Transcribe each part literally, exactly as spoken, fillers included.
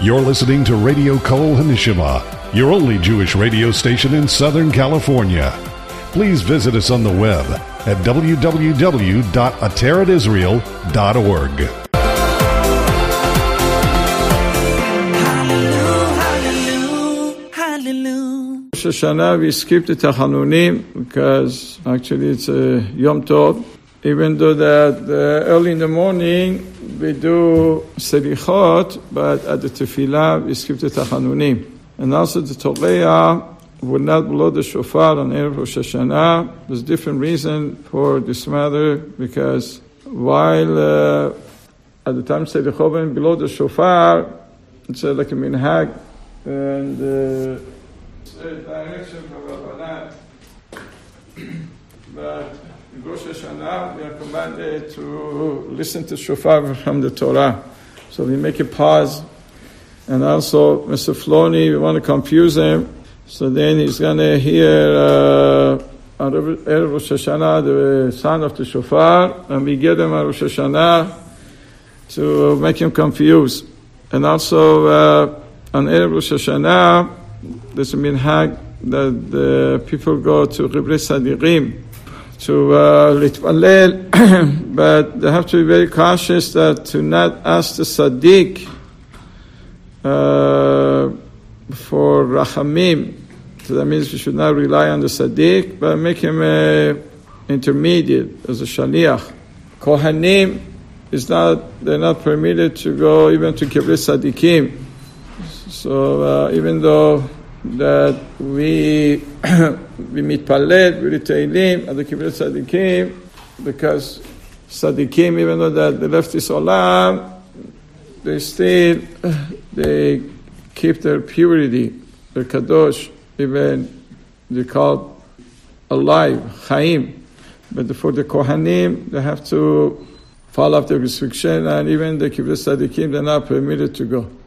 You're listening to Radio Kol Hanishima, your only Jewish radio station in Southern California. Please visit us on the web at w w w dot ateret israel dot org. Rosh Hashanah, we skip the Tachanunim because actually it's a Yom Tov. Even though that uh, early in the morning we do Selichot, but at the Tefillah we skip the Tachanunim. And also the Torah would not blow the shofar on Erev Rosh Hashanah. There's a different reason for this matter, because while uh, at the time Selichot when below the shofar, it's uh, like a minhag, and uh, it's a direction from Rabbanan. But in Rosh Hashanah, we are commanded to listen to shofar from the Torah. So we make a pause. And also, Mister Floni, we want to confuse him. So then he's going to hear uh, on Erev Rosh Hashanah the sound of the shofar, and we get him on Rosh Hashanah to make him confused. And also, uh, on Erev Rosh Hashanah, there's a minhag that the people go to Qibrei Sadiqim to uh, litpalel, but they have to be very cautious that to not ask the Sadiq uh, for Rachamim. So that means we should not rely on the Sadiq, but make him an intermediate, as a Shaliach. Kohanim is not, they're not permitted to go even to Qibrei Sadiqim. So uh, even though that we we mitpalel, we read Tehillim at the Qibrei Tzadikim, because Tzadikim, even though that they left this olam, they still they keep their purity, their kadosh, even they called alive, chaim. But for the kohanim, they have to follow up the restriction, and even the Qibrei Tzadikim, they're not permitted to go.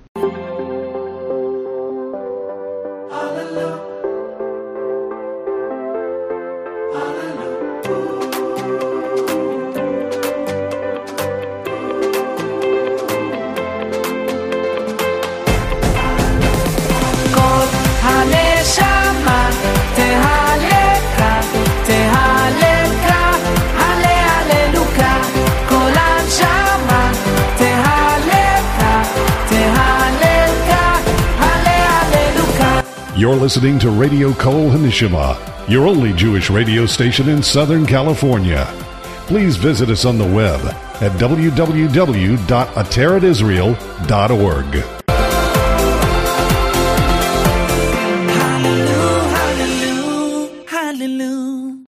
You're listening to Radio Kol Hanishima, your only Jewish radio station in Southern California. Please visit us on the web at w w w dot ateret israel dot org.